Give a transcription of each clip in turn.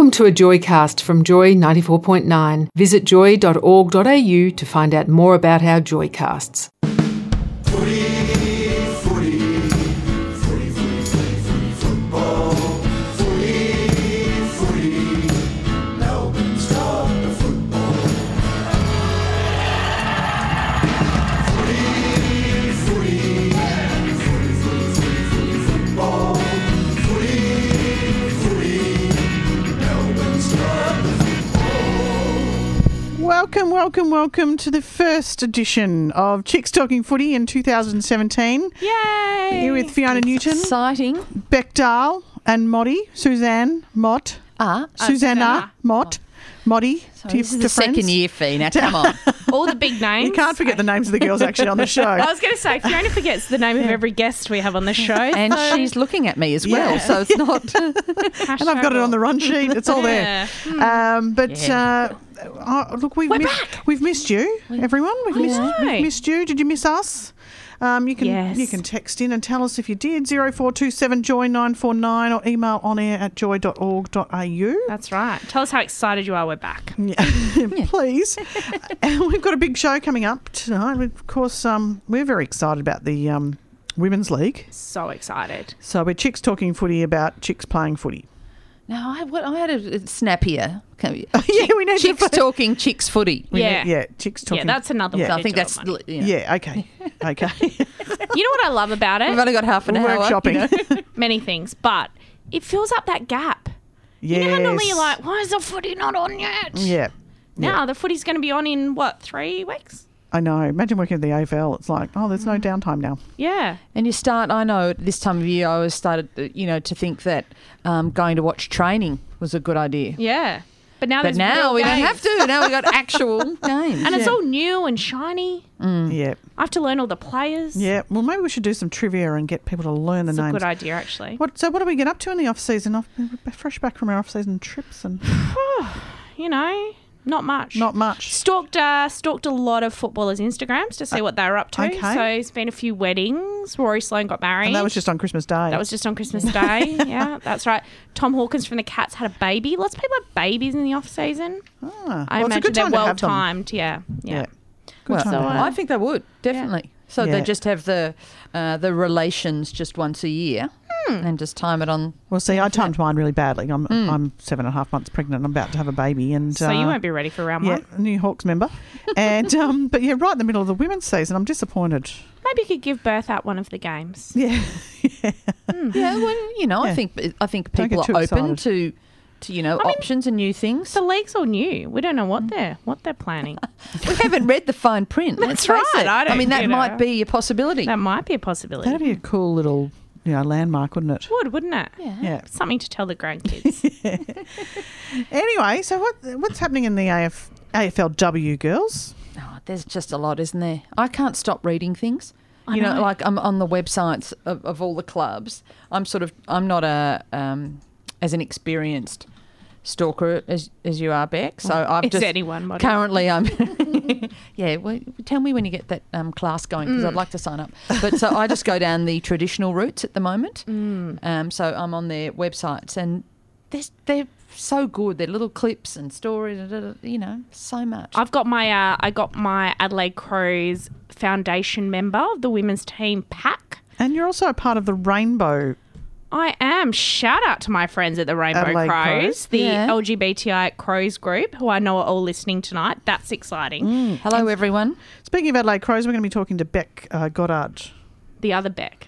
Welcome to a Joycast from Joy 94.9. Visit joy.org.au to find out more about our Joycasts. Welcome to the first edition of Chicks Talking Footy in 2017. Yay! Here with Fiona Newton, exciting, Beck Dahl and Motty, Susanna Mott, Motty. This is the second year, Fee. Now, come on. All the big names. You can't forget the names of the girls actually on the show. I was going to say, Fiona forgets the name of every guest we have on the show. And she's looking at me as well, so it's not... And I've got it on the run sheet. It's all there. Look, we've missed you, everyone. We've missed you. Did you miss us? You can text in and tell us if you did. 0427 Joy 949 or email onair@joy.org.au. That's right. Tell us how excited you are we're back. Yeah. Please. And we've got a big show coming up tonight. Of course, we're very excited about the Women's League. So excited. So we're Chicks Talking Footy about chicks playing footy. No, I had a snap here. We need Chicks Talking Chicks Footy. Chicks talking. Yeah, that's another one. I think that's... Yeah, okay. You know what I love about it? We've only got half an hour. Workshopping. Many things, but it fills up that gap. Yes. You know how normally you're like, why is the footy not on yet? Yeah. Now the footy's going to be on in, 3 weeks? I know. Imagine working at the AFL. It's like, there's no downtime now. Yeah. And you start, I know at this time of year I always started, to think that going to watch training was a good idea. Yeah. But now we don't have to. Now we've got actual games. And it's all new and shiny. Yeah. I have to learn all the players. Yeah. Well, maybe we should do some trivia and get people to learn the names. That's a good idea, actually. So what do we get up to in the off-season? Fresh back from our off-season trips and... Not much. Not much. Stalked a lot of footballers' Instagrams to see what they were up to. Okay. So there's been a few weddings. Rory Sloane got married. And that was just on Christmas Day. Yeah, that's right. Tom Hawkins from the Cats had a baby. Lots of people have babies in the off-season. I imagine they're well-timed. Yeah. Good time. I think they would, definitely. Yeah. So they just have the relations just once a year and just time it on. Well, see, I timed mine really badly. I'm 7.5 months pregnant. I'm about to have a baby, and so you won't be ready for round one. Yeah, a new Hawks member, and but right in the middle of the women's season, I'm disappointed. Maybe you could give birth at one of the games. Yeah. Yeah. Well, I think people are open to options and new things. The league's all new. We don't know what they're planning. We haven't read the fine print. That's right. That might be a possibility. That might be a possibility. That'd be a cool little landmark, wouldn't it? Wouldn't it? Yeah. Something to tell the grandkids. Anyway, so what's happening in the AFLW, girls? Oh, there's just a lot, isn't there? I can't stop reading things. I know. Like I'm on the websites of all the clubs. I'm not as an experienced stalker as you are, Beck. So I've just anyone currently I'm well, tell me when you get that class going because I'd like to sign up. But so I just go down the traditional routes at the moment. So I'm on their websites and they're so good. They're little clips and stories, so much. I've got my Adelaide Crows Foundation member of the women's team pack, and you're also a part of the Rainbow. I am. Shout out to my friends at the Rainbow Adelaide Crows, the LGBTI Crows group, who I know are all listening tonight. That's exciting. Hello, everyone. Speaking of Adelaide Crows, we're going to be talking to Beck Goddard. The other Beck.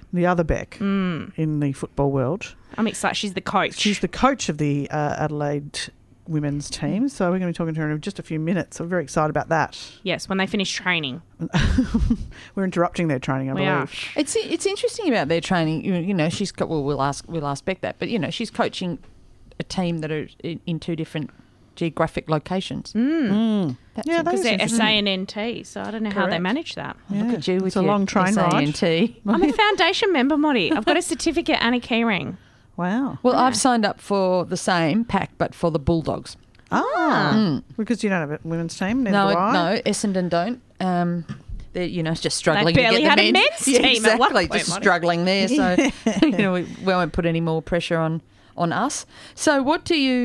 In the football world. I'm excited. She's the coach. She's the coach of the Adelaide women's team. So we're going to be talking to her in just a few minutes. So we're very excied about that. Yes, when they finish training. We're interrupting their training, I believe. It's interesting about their training. She's got. Well, we'll ask Beck that, but she's coaching a team that are in two different geographic locations. Because they're SA and NT, so I don't know how they manage that. Yeah. Look at you with it's a long train ride. I'm a foundation member, Motty. I've got a certificate and a keyring. Wow. Well, I've signed up for the same pack, but for the Bulldogs. Because you don't have a women's team. No, Essendon don't. They're just struggling. They barely to get had a men's team exactly, at one point, just struggling there. So we won't put any more pressure on us. So what do you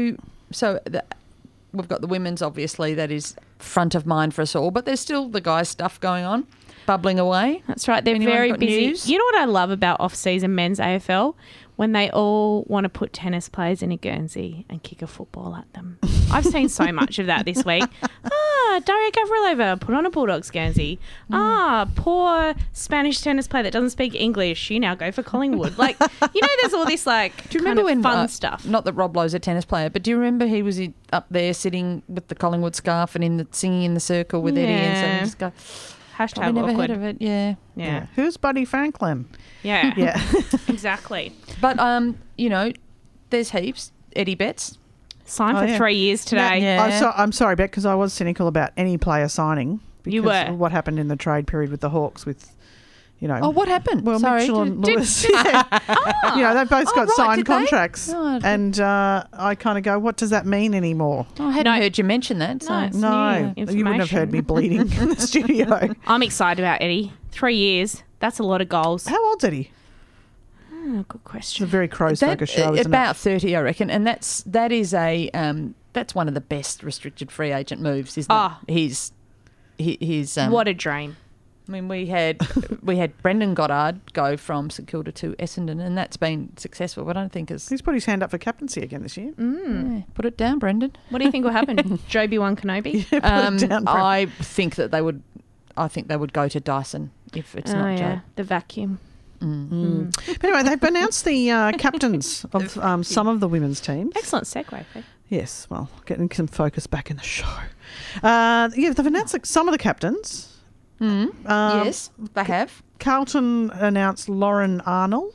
we've got the women's, obviously, that is front of mind for us all, but there's still the guys' stuff going on, bubbling away. That's right. They're very busy. News? You know what I love about off-season men's AFL? When they all want to put tennis players in a Guernsey and kick a football at them. I've seen so much of that this week. Daria Gavrilova put on a Bulldogs Guernsey. Poor Spanish tennis player that doesn't speak English. She now go for Collingwood. Like, there's all this do you remember when fun stuff. Not that Rob Lowe's a tennis player, but do you remember he was up there sitting with the Collingwood scarf and singing in the circle with Eddie, and so just go. Hashtag never awkward. heard of it. Yeah. Who's Buddy Franklin? Yeah. Yeah. Exactly. But there's heaps. Eddie Betts signed for 3 years today. I'm sorry, Bet, because I was cynical about any player signing. Because you were. Of what happened in the trade period with the Hawks with, Oh, what happened? Well, sorry. Mitchell and Lewis. They've both got signed contracts. And I kind of go, what does that mean anymore? I hadn't heard you mention that. So. No, you wouldn't have heard me bleeding in the studio. I'm excited about Eddie. 3 years. That's a lot of goals. How old's Eddie? Good question. It's a very Crows-focused show, isn't about 30, I reckon. And that's one of the best restricted free agent moves, isn't it? His what a dream. I mean, we had Brendan Goddard go from St Kilda to Essendon, and that's been successful. But I don't think he's put his hand up for captaincy again this year. Yeah, put it down, Brendan. What do you think will happen? Joby-Wan Kenobi? Yeah, put it down, I think that they would. I think they would go to Dyson if it's not Joe. The vacuum. But anyway, they've announced the captains of some of the women's teams. Excellent segue. Yes, well, getting some focus back in the show. They've announced some of the captains. Yes, they have. Carlton announced Lauren Arnell.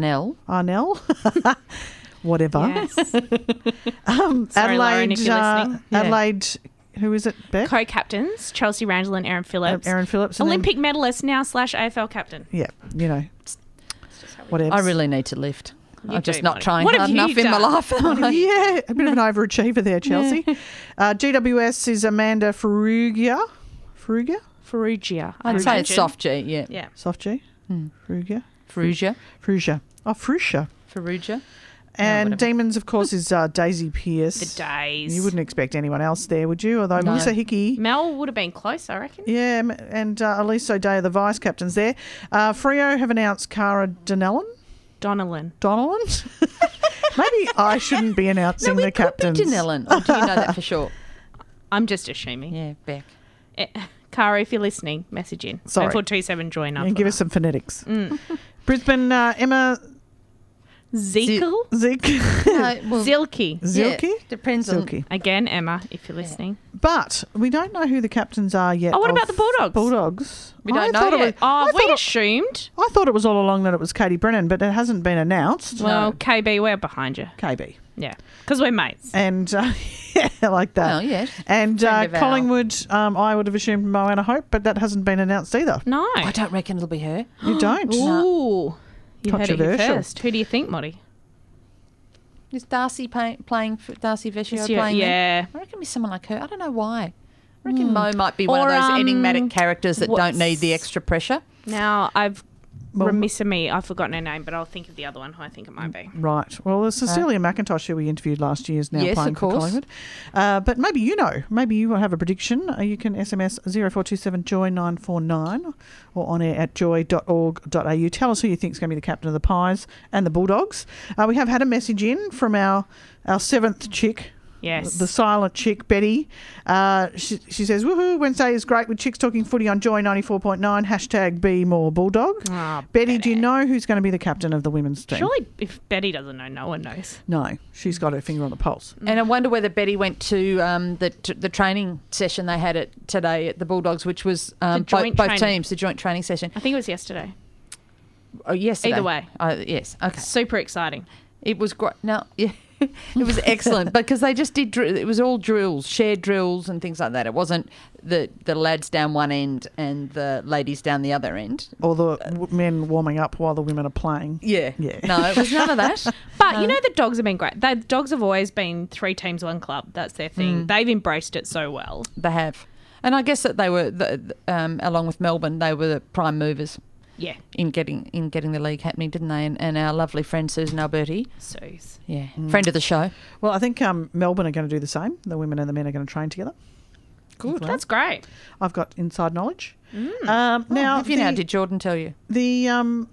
Whatever. Yes. Sorry, Lauren, if you're listening. Adelaide, who is it, Beck? Co-captains, Chelsea Randall and Erin Phillips. Olympic medalist now / AFL captain. Yeah, whatever. I really need to lift. I'm just not trying hard enough in my life. Yeah, a bit of an overachiever there, Chelsea. GWS is Amanda Ferrugia. I'd say it's soft G, Yeah. Soft G? Ferrugia. Oh, Ferrugia. And Demons, of course, is Daisy Pearce. The Days. You wouldn't expect anyone else there, would you? Although Melissa Hickey. Mel would have been close, I reckon. Yeah, and Elise O'Day are the vice captains there. Freo have announced Cara Donnellan. Donnellan. Maybe I shouldn't be announcing the captains. Could be Donnellan. Or do you know that for sure? I'm just assuming. Yeah, Beck. Cara, if you're listening, message in. Sorry. 0427 join up. And give us some phonetics. Brisbane, Emma Zekel? Zilke. Zilke? Depends on. Again, Emma, if you're listening. But we don't know who the captains are yet. Oh, what about the Bulldogs? We don't know yet. We assumed. I thought it was all along that it was Katie Brennan, but it hasn't been announced. Well, KB, we're behind you. KB. Yeah, because we're mates. And, like that. Well, yes. And Collingwood, I would have assumed Moana Hope, but that hasn't been announced either. No. I don't reckon it'll be her. You don't? Ooh. You heard it here first. Who do you think, Motty? Is Darcy playing for Darcy Vescio playing there? I reckon it'll be someone like her. I don't know why. I reckon Mo might be one of those enigmatic characters that don't need the extra pressure. Now, remiss of me, I've forgotten her name, but I'll think of the other one who I think it might be. Right. Well, there's Cecilia McIntosh, who we interviewed last year, is now playing for Collingwood. But maybe you know. Maybe you will have a prediction. You can SMS 0427 Joy 949 or on air at joy.org.au. Tell us who you think is going to be the captain of the Pies and the Bulldogs. We have had a message in from our seventh chick. Yes. The silent chick, Betty. She says, woohoo, Wednesday is great with chicks talking footy on Joy 94.9, hashtag be more Bulldog. Oh, Betty, do you know who's going to be the captain of the women's team? Surely if Betty doesn't know, no one knows. No, she's got her finger on the pulse. And I wonder whether Betty went to the training session they had today at the Bulldogs, which was both teams, the joint training session. I think it was yesterday. Oh, yesterday. Either way. Yes, okay. Super exciting. It was great. Now, yeah. It was excellent because they just did. It was all drills, shared drills and things like that. It wasn't the lads down one end and the ladies down the other end, or the men warming up while the women are playing. Yeah. No, it was none of that. But you know, the Dogs have been great. The Dogs have always been 3 teams, 1 club. That's their thing. They've embraced it so well. They have, and I guess that they were along with Melbourne. They were the prime movers. in getting the league happening, didn't they? And our lovely friend Susan Alberti. Suze. Yeah, friend of the show. Well, I think Melbourne are going to do the same. The women and the men are going to train together. Good. That's great. I've got inside knowledge. Now, have you now? Did Jordan tell you? The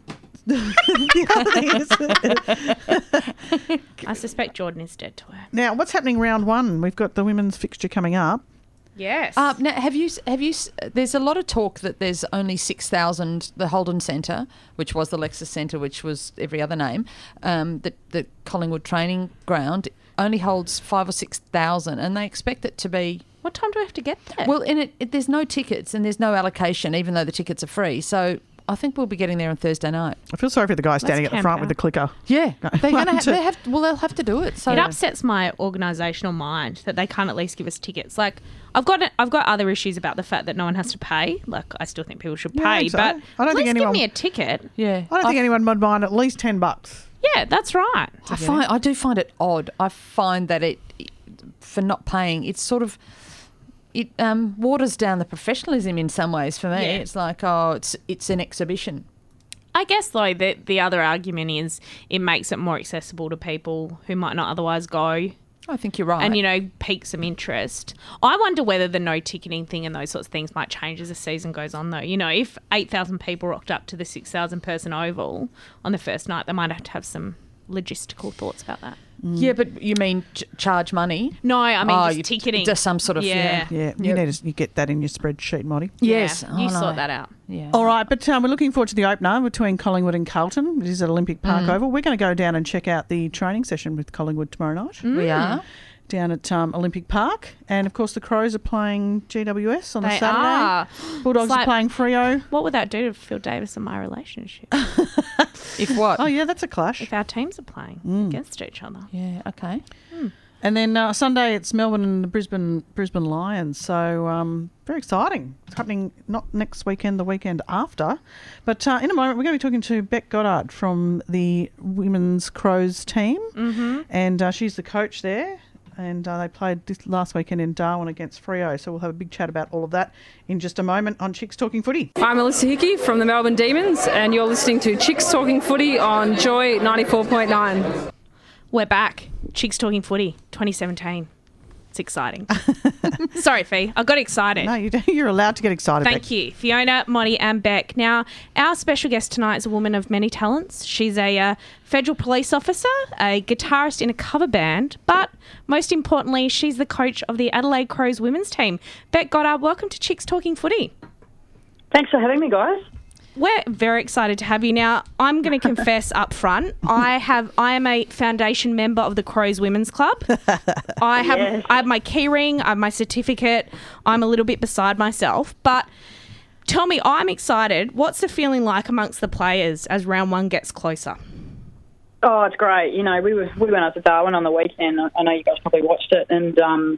other thing is, I suspect Jordan is dead to her. now, what's happening round one? We've got the women's fixture coming up. Yes. Now, have you? There's a lot of talk that there's only 6,000. The Holden Centre, which was the Lexus Centre, which was every other name, the Collingwood training ground only holds 5,000 or 6,000, and they expect it to be. What time do we have to get there? Well, there's no tickets and there's no allocation, even though the tickets are free. So I think we'll be getting there on Thursday night. I feel sorry for the guy standing at the front with the clicker. Yeah, they'll have to do it. So it upsets my organisational mind that they can't at least give us tickets. Like, I've got other issues about the fact that no one has to pay. Like, I still think people should pay, but I don't think anyone give me a ticket. Yeah, I don't think anyone would mind at least $10. Yeah, that's right. I do find it odd. I find that it for not paying, it's sort of. It waters down the professionalism in some ways for me. Yeah. It's like, it's an exhibition. I guess, though, the other argument is it makes it more accessible to people who might not otherwise go. I think you're right. And, pique some interest. I wonder whether the no ticketing thing and those sorts of things might change as the season goes on, though. If 8,000 people rocked up to the 6,000 person Oval on the first night, they might have to have some logistical thoughts about that. Yeah, but you mean charge money? No, I mean just ticketing. Just some sort of... Yeah. You need to get that in your spreadsheet, Molly. Yes. Yeah, you sort that out. Yeah. All right, but we're looking forward to the opener between Collingwood and Carlton. It is at Olympic Park Oval. We're going to go down and check out the training session with Collingwood tomorrow night. We are. Down at Olympic Park. And, of course, the Crows are playing GWS on the Saturday. Are. Bulldogs are playing Freo. What would that do to Phil Davis and my relationship? If what? Oh, yeah, that's a clash. If our teams are playing against each other. Yeah, okay. And then Sunday it's Melbourne and the Brisbane Lions. So very exciting. It's happening not next weekend, the weekend after. But in a moment we're going to be talking to Beck Goddard from the Women's Crows team. Mm-hmm. And she's the coach there. And they played this last weekend in Darwin against Freo. So we'll have a big chat about all of that in just a moment on Chicks Talking Footy. I'm Alyssa Hickey from the Melbourne Demons, and you're listening to Chicks Talking Footy on Joy 94.9. We're back. Chicks Talking Footy 2017. It's exciting. Sorry, Fee. I got excited. No, you're allowed to get excited. Thank you. Fiona, Monty and Beck. Now, our special guest tonight is a woman of many talents. She's a federal police officer, a guitarist in a cover band, but most importantly, she's the coach of the Adelaide Crows women's team. Beck Goddard, welcome to Chicks Talking Footy. Thanks for having me, guys. We're very excited to have you. Now, I'm going to confess up front, I am a foundation member of the Crows Women's Club. I have my key ring, I have my certificate. I'm a little bit beside myself. But tell me, I'm excited. What's the feeling like amongst the players as round one gets closer? Oh, it's great. We went up to Darwin on the weekend. I know you guys probably watched it, and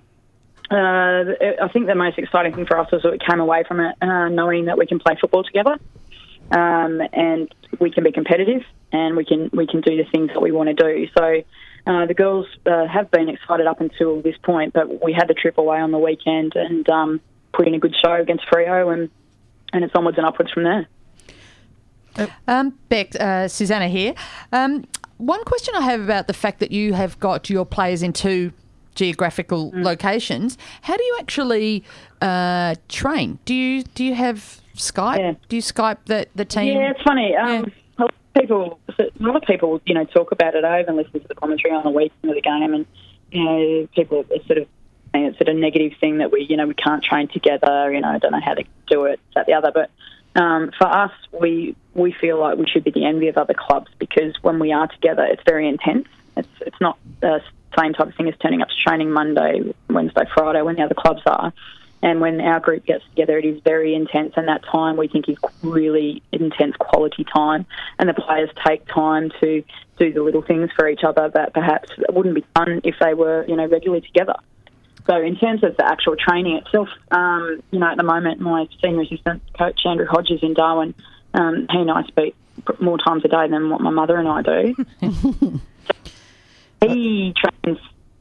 I think the most exciting thing for us was that we came away from it knowing that we can play football together. And we can be competitive, and we can do the things that we want to do. So the girls have been excited up until this point, but we had the trip away on the weekend and put in a good show against Freo, and it's onwards and upwards from there. Beck, Susanna here. One question I have about the fact that you have got your players in two geographical locations. How do you actually train? Do you have Skype? Yeah. Do you Skype the team? Yeah, it's funny. A lot of people, talk about it. I even listen to the commentary on the weekend of the game, and people are sort of saying it's sort of a negative thing that we can't train together. I don't know how to do it, that, the other. But for us, we feel like we should be the envy of other clubs, because when we are together, it's very intense. It's not the same type of thing as turning up to training Monday, Wednesday, Friday when the other clubs are. And when our group gets together, it is very intense, and that time we think is really intense quality time. And the players take time to do the little things for each other that perhaps wouldn't be done if they were, regularly together. So in terms of the actual training itself, at the moment, my senior assistant coach, Andrew Hodges in Darwin, he and I speak more times a day than what my mother and I do. He trains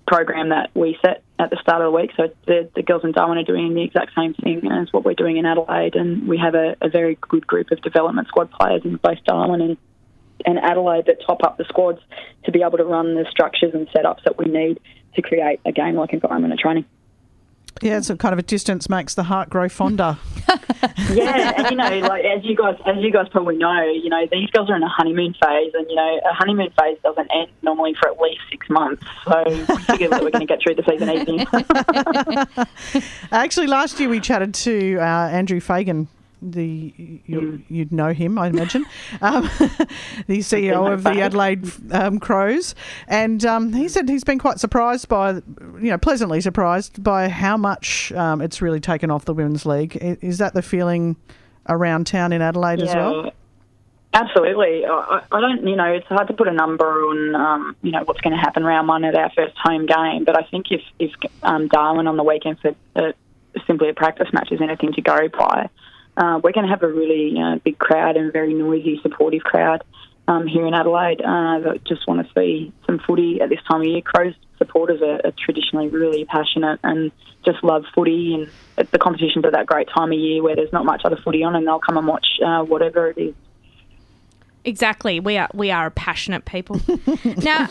program that we set at the start of the week. So the girls in Darwin are doing the exact same thing as what we're doing in Adelaide, and we have a very good group of development squad players in both Darwin and Adelaide that top up the squads to be able to run the structures and setups that we need to create a game-like environment of training. Yeah, it's a kind of a distance makes the heart grow fonder. Yeah, and like as you guys probably know, these girls are in a honeymoon phase, and a honeymoon phase doesn't end normally for at least 6 months. So we figured that we're going to get through the season easy. Actually, last year we chatted to Andrew Fagan. You'd know him, I imagine, the CEO of the Adelaide Crows, and he said he's been quite surprised by, pleasantly surprised by how much it's really taken off the Women's League. Is that the feeling around town in Adelaide as well? Absolutely. I don't, it's hard to put a number on, what's going to happen round one at our first home game, but I think if Darwin on the weekend for simply a practice match is anything to go by, we're going to have a really big crowd and a very noisy, supportive crowd here in Adelaide that just want to see some footy at this time of year. Crows supporters are traditionally really passionate and just love footy, and the competition's at that great time of year where there's not much other footy on, and they'll come and watch whatever it is. Exactly. We are a passionate people. Now,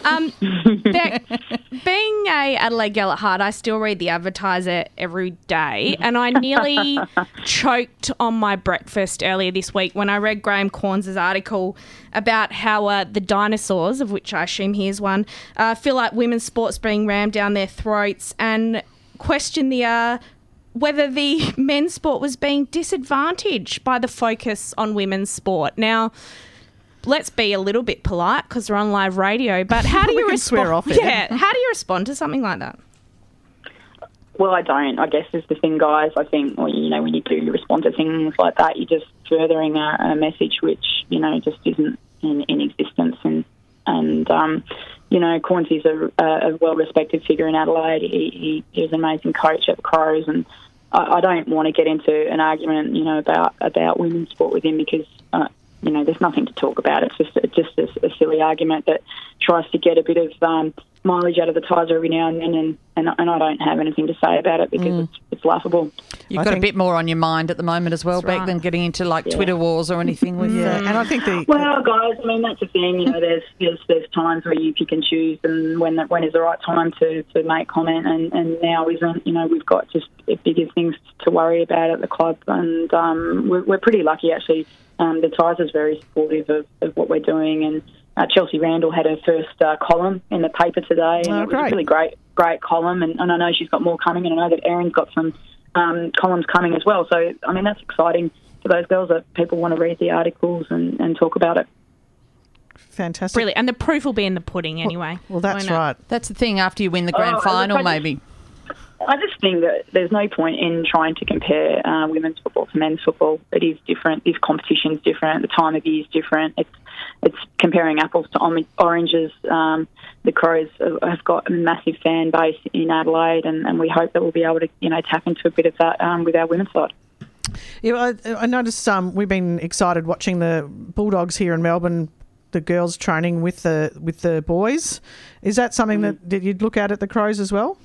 being a Adelaide girl at heart, I still read the Advertiser every day, and I nearly choked on my breakfast earlier this week when I read Graham Corns' article about how the dinosaurs, of which I assume he is one, feel like women's sports being rammed down their throats, and question whether the men's sport was being disadvantaged by the focus on women's sport. Now, let's be a little bit polite because we're on live radio, but how do you respond? How do you respond to something like that? Well, I don't. I guess is the thing, guys. I think when you do respond to things like that, you're just furthering a message which just isn't in existence. And Corns is a well-respected figure in Adelaide. He is an amazing coach at the Crows, and I don't want to get into an argument about women's sport with him because. There's nothing to talk about. It's just a silly argument that tries to get a bit of mileage out of the Tizer every now and then, and I don't have anything to say about it because it's laughable. You've got a bit more on your mind at the moment as well, Beck, than getting into Twitter wars or anything with and I think well, guys, I mean that's the thing. There's times where you pick and choose, and when is the right time to make comment, and now isn't. We've got just bigger things to worry about at the club, and we're pretty lucky actually. The Tizer is very supportive of what we're doing, and Chelsea Randall had her first column in the paper today, and it was a really great column, and I know she's got more coming, and I know that Erin's got some columns coming as well. So, I mean, that's exciting for those girls that people want to read the articles and talk about it. Fantastic. Brilliant. And the proof will be in the pudding anyway. Well, that's right. That's the thing after you win the grand final, maybe. I just think that there's no point in trying to compare women's football to men's football. It is different. This competition's different. The time of year is different. It's comparing apples to oranges. The Crows have got a massive fan base in Adelaide, and we hope that we'll be able to tap into a bit of that with our women's side. Yeah, I noticed we've been excited watching the Bulldogs here in Melbourne. The girls training with the boys. Is that something that you'd look at the Crows as well?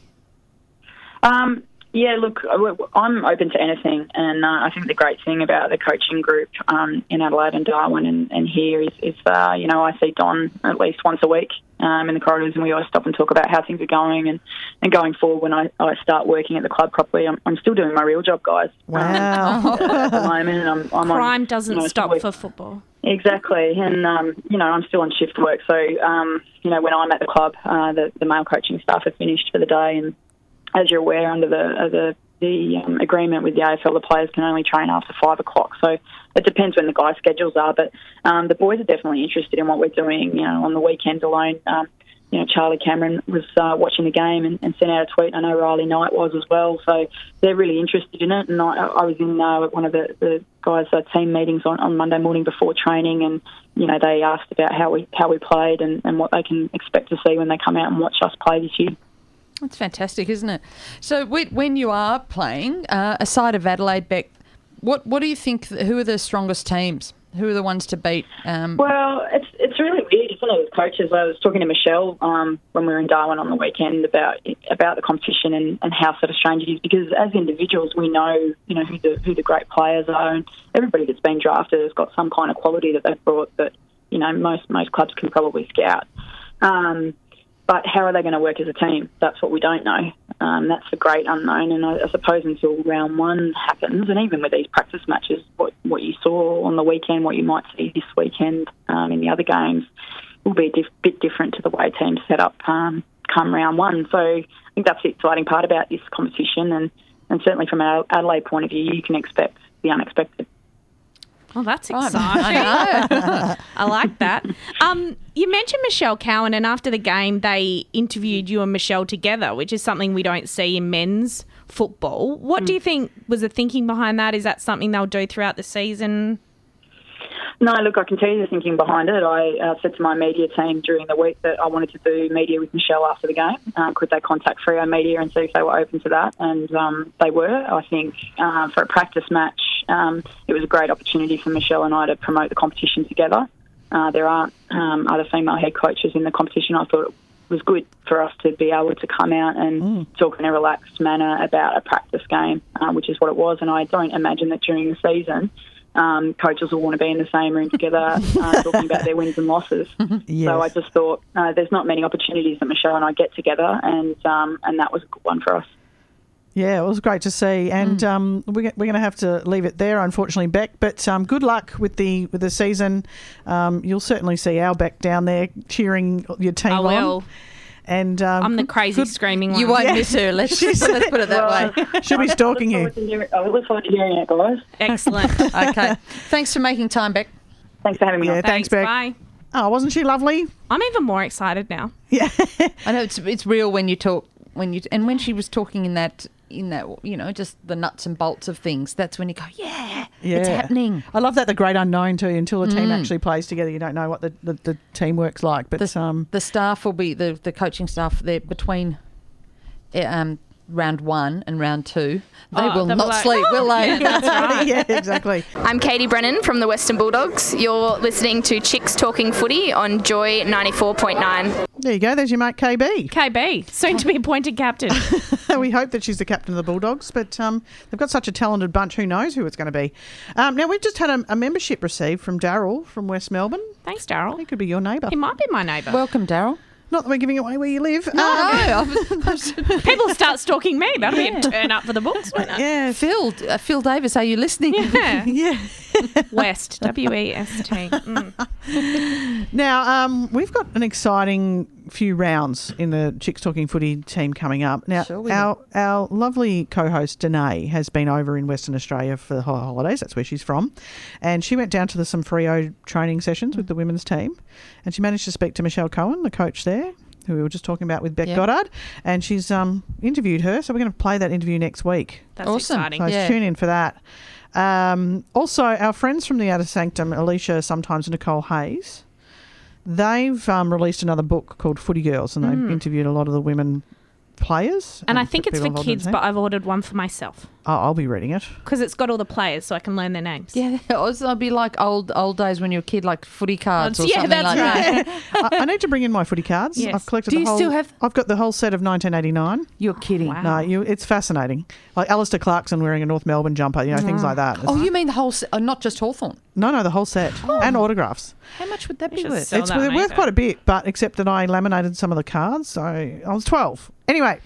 Yeah, look, I'm open to anything, and I think the great thing about the coaching group in Adelaide and Darwin and here is I see Don at least once a week in the corridors, and we always stop and talk about how things are going, and going forward when I start working at the club properly, I'm still doing my real job, guys. Wow. At the moment, and I'm crime doesn't stop for football. Exactly, and I'm still on shift work, so when I'm at the club, the male coaching staff are finished for the day, and as you're aware, under the agreement with the AFL, the players can only train after 5 o'clock. So it depends when the guys' schedules are. But the boys are definitely interested in what we're doing. On the weekend alone, Charlie Cameron was watching the game and sent out a tweet. I know Riley Knight was as well. So they're really interested in it. And I was in one of the guys' team meetings on Monday morning before training, and they asked about how we played and what they can expect to see when they come out and watch us play this year. That's fantastic, isn't it? So when you are playing, aside of Adelaide, Beck, what do you think, who are the strongest teams? Who are the ones to beat? Well, it's really weird. definitely with coaches. I was talking to Michelle when we were in Darwin on the weekend about the competition and how sort of strange it is, because as individuals we know, who the great players are, and everybody that's been drafted has got some kind of quality that they've brought that, most clubs can probably scout. But how are they going to work as a team? That's what we don't know. That's the great unknown. And I suppose until round one happens, and even with these practice matches, what you saw on the weekend, what you might see this weekend in the other games, will be a bit different to the way teams set up come round one. So I think that's the exciting part about this competition. And certainly from an Adelaide point of view, you can expect the unexpected. Oh, that's exciting. I know. I like that. You mentioned Michelle Cowan, and after the game, they interviewed you and Michelle together, which is something we don't see in men's football. What do you think was the thinking behind that? Is that something they'll do throughout the season? No, look, I can tell you the thinking behind it. I said to my media team during the week that I wanted to do media with Michelle after the game. Could they contact Freo Media and see if they were open to that? And they were. I think for a practice match, it was a great opportunity for Michelle and I to promote the competition together. There aren't other female head coaches in the competition. I thought it was good for us to be able to come out and talk in a relaxed manner about a practice game, which is what it was. And I don't imagine that during the season coaches will want to be in the same room together talking about their wins and losses. Yes. So I just thought there's not many opportunities that Michelle and I get together, and that was a good one for us. Yeah, it was great to see, and we're going to have to leave it there, unfortunately, Beck. But good luck with the season. You'll certainly see our Beck down there cheering your team on. I will. And I'm the crazy screaming one. You won't miss her. Let's put it that way. She'll be stalking you. I look forward to hearing it, guys. Excellent. Okay. Thanks for making time, Beck. Thanks for having me. Yeah, thanks, Beck. Bye. Oh, wasn't she lovely? I'm even more excited now. Yeah. I know it's real when you talk and when she was talking in that just the nuts and bolts of things. That's when you go, yeah. It's happening. I love that, the great unknown too. Until the team actually plays together, you don't know what the teamwork's like. But the staff will be the coaching staff there between round 1 and round 2. They will not sleep, will they? Yeah, that's right. Yeah, exactly. I'm Katie Brennan from the Western Bulldogs. You're listening to Chicks Talking Footy on Joy 94.9. There you go. There's your mate KB. KB, soon to be appointed captain. We hope that she's the captain of the Bulldogs, but they've got such a talented bunch. Who knows who it's going to be? Now, we've just had a membership received from Daryl from West Melbourne. Thanks, Daryl. He could be your neighbour. He might be my neighbour. Welcome, Daryl. Not that we're giving away where you live. No. People start stalking me. That'll be a turn up for the books, won't it? Yeah. Phil Davis, are you listening? Yeah. Yeah. West, W-E-S-T. Now, we've got an exciting few rounds in the Chicks Talking Footy team coming up. Now, our lovely co-host Danae has been over in Western Australia for the holidays. That's where she's from. And she went down to some Freo training sessions with the women's team. And she managed to speak to Michelle Cowan, the coach there, who we were just talking about with Beck Goddard. And she's interviewed her. So we're going to play that interview next week. That's awesome. Exciting. So tune in for that. Also, our friends from the Outer Sanctum, Alicia Sometimes and Nicole Hayes, they've released another book called Footy Girls, and they've interviewed a lot of the women players. And I think it's for kids, but I've ordered one for myself. Oh, I'll be reading it. Because it's got all the players, so I can learn their names. Yeah, it'll be like old days when you were a kid, like footy cards or something like that. Right. I need to bring in my footy cards. Yes. I've collected Do you still have? I've got the whole set of 1989. You're kidding. Wow. No, it's fascinating. Like Alistair Clarkson wearing a North Melbourne jumper, things like that. Oh, you mean the whole set, not just Hawthorn? No, the whole set. And autographs. How much would that be should worth? sell It's that, worth quite a bit, but except that I laminated some of the cards, so I was 12. Anyway,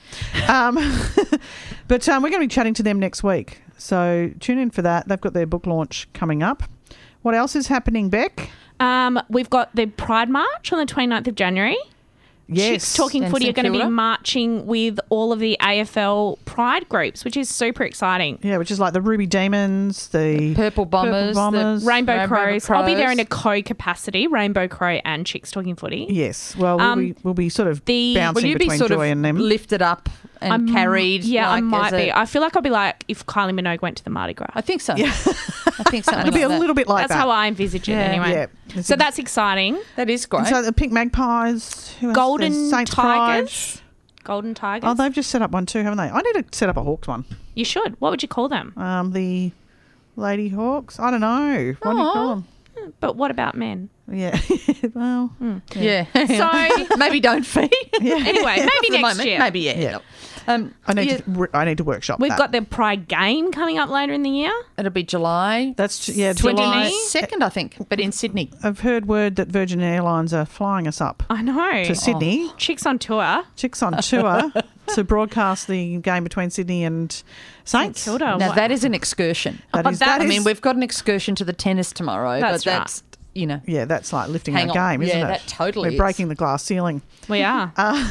but we're going to be chatting to them next week, so tune in for that. They've got their book launch coming up. What else is happening, Beck? We've got the Pride March on the 29th of January. Yes. Chicks Talking Footy are going to be marching with all of the AFL Pride groups, which is super exciting. Yeah, which is like the Ruby Demons, the Purple Bombers, the Rainbow Crows. I'll be there in a co-capacity, Rainbow Crow and Chicks Talking Footy. Yes. Well, we'll be sort of bouncing between Joy and them. Lifted up and carried? Yeah, I might be. I feel like I'll be like if Kylie Minogue went to the Mardi Gras. I think so. Yeah. I think so. It'll be a little bit like that's that. That's how I envisage it anyway. Yeah. So that's exciting. That is great. And so the Pink Magpies, Golden Saints Tigers. Pride. Golden Tigers. Oh, they've just set up one too, haven't they? I need to set up a Hawks one. You should. What would you call them? The Lady Hawks. I don't know. What do you call them? But what about men? Yeah. Well. Yeah. So maybe don't fee. anyway, maybe next year. Maybe, yeah. I need to workshop We've that. got the Pride Game coming up later in the year. It'll be July. That's July July 2nd, I think, but in Sydney. I've heard word that Virgin Airlines are flying us up I know. to Sydney. Chicks on tour. Chicks on tour to broadcast the game between Sydney and Saints. Kilda. Now, that is an excursion. That I is- mean, we've got an excursion to the tennis tomorrow, That's but that's, you know. Yeah, that's like lifting Hang our on. game, isn't Yeah, it? that totally We're is. breaking the glass ceiling. We are.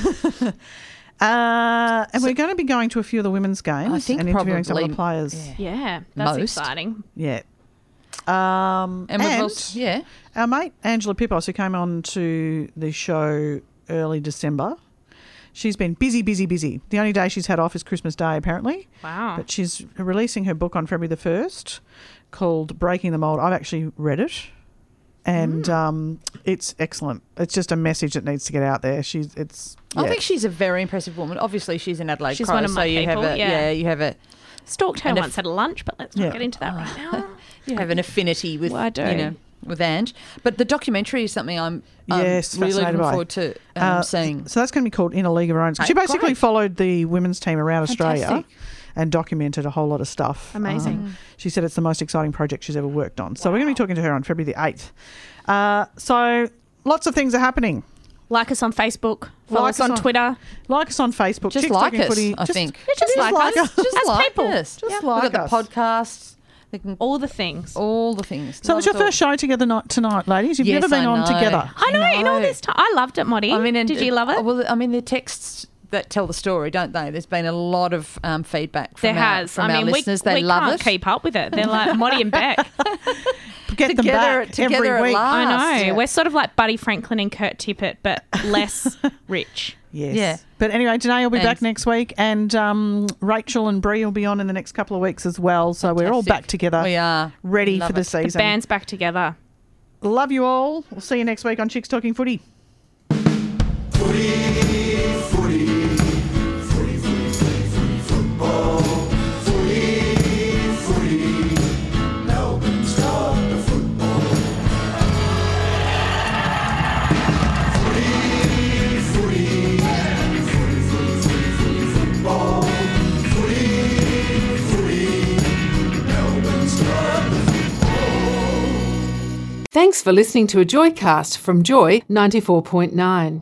And we're going to be going to a few of the women's games I think and interviewing some of the probably- players. Yeah, that's Most. exciting. Yeah. And we've and also, yeah. our mate Angela Pippos, who came on to the show early December, she's been busy. The only day she's had off is Christmas Day, apparently. Wow. But she's releasing her book on February the 1st called Breaking the Mold. I've actually read it. And it's excellent. It's just a message that needs to get out there. I think she's a very impressive woman. Obviously, she's in Adelaide She's Crow, one of so my you people, have a yeah. you have a Stalked her And once at a lunch, but let's not get into that right now. you have an affinity with Well, I do. you know with Ange. But the documentary is something I'm Yes, really fascinated looking by. forward to seeing. So that's going to be called In a League of Her Own. She basically great. followed the women's team around Australia Fantastic. and documented a whole lot of stuff. Amazing. She said it's the most exciting project she's ever worked on. So we're going to be talking to her on February the 8th. So lots of things are happening. Like us on Facebook. Follow us on Twitter. Like us on Facebook. Just Chicks like Talking us, Footy. I think. Just like us. Just as like people. us. Just We've like got us. the podcasts. They can, All the things. all the things. So it's your first show together tonight, ladies. You've Yes, never been I on know. together. I know, in all this time. I loved it, Moddy. and Did you love it? Well, I mean, the texts that tell the story, don't they? There's been a lot of feedback from there has. from I our mean, listeners. we They love can't it. keep up with it. They're like Moddy and Beck. Get them back together every at week. last. I know. Yeah. We're sort of like Buddy Franklin and Kurt Tippett, but less rich. Yes. Yeah. But anyway, Danae will be back Thanks. next week, and Rachel and Bree will be on in the next couple of weeks as well. So we're all back together. We are. Ready Love for the it. season. The band's back together. Love you all. We'll see you next week on Chicks Talking Footy. Thanks for listening to a Joycast from Joy 94.9.